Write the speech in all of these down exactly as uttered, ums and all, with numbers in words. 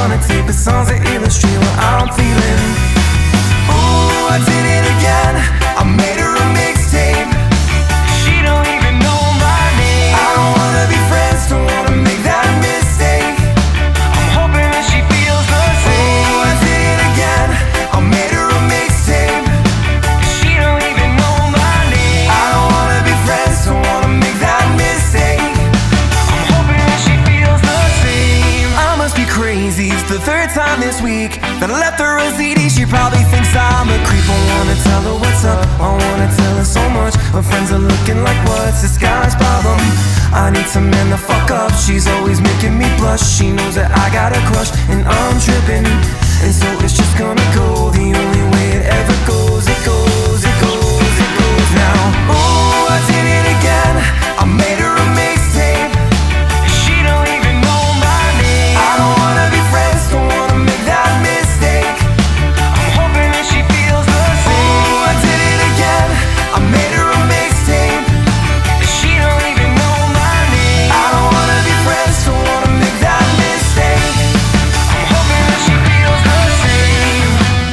on a tape of songs that illustrate what I'm feeling. Ooh, I did it again. I made her a mixtape. She don't even know my name. I don't wanna be friends, don't wanna make that mistake. I'm hoping that she feels the same. Ooh, I did it again. I made her a mixtape. She don't even know my name. I don't wanna be friends, don't wanna make that mistake. I'm hoping that she feels the same. I must be crazy, it's the third time this week that I left her a Z D. She probably thinks I'm a creep. I wanna tell her what's up, I wanna tell her so much. Her friends are looking like, what's this guy's problem? I need some man to fuck up. She's always making me blush. She knows that I got a crush and I'm tripping, and so it's just gonna go the only way it ever goes. It goes, it goes, it goes now. Ooh, I did it again. I made her a mixtape. She don't even know my name. I don't wanna be friends, don't wanna make that mistake. I'm hoping that she feels the same. Ooh, I did it again. I made her a mixtape. She don't even know my name. I don't wanna be friends, don't wanna make that mistake. I'm hoping that she feels the same.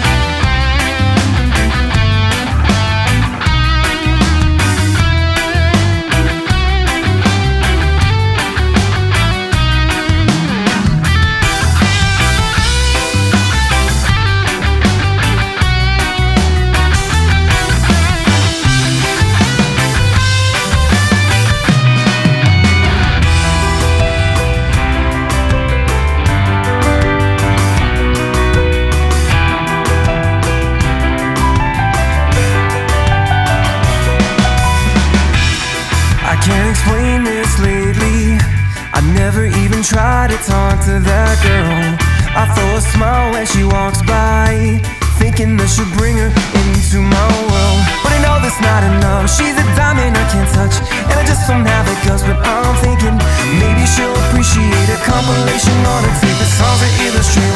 I can't explain this lately. I never even try to talk to that girl. I throw a smile when she walks by, thinking that she'll bring her into my world. But I know that's not enough. She's a diamond I can't touch, and I just don't have the guts. But I'm thinking maybe she'll appreciate a compilation on a tape of songs that illustrate